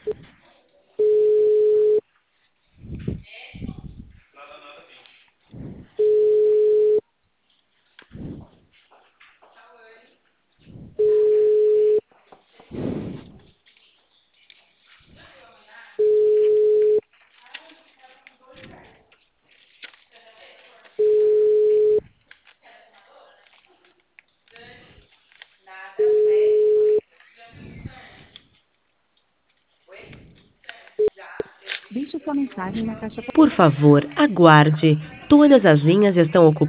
Deixe sua mensagem na caixa. Por favor, aguarde. Todas as linhas estão ocupadas.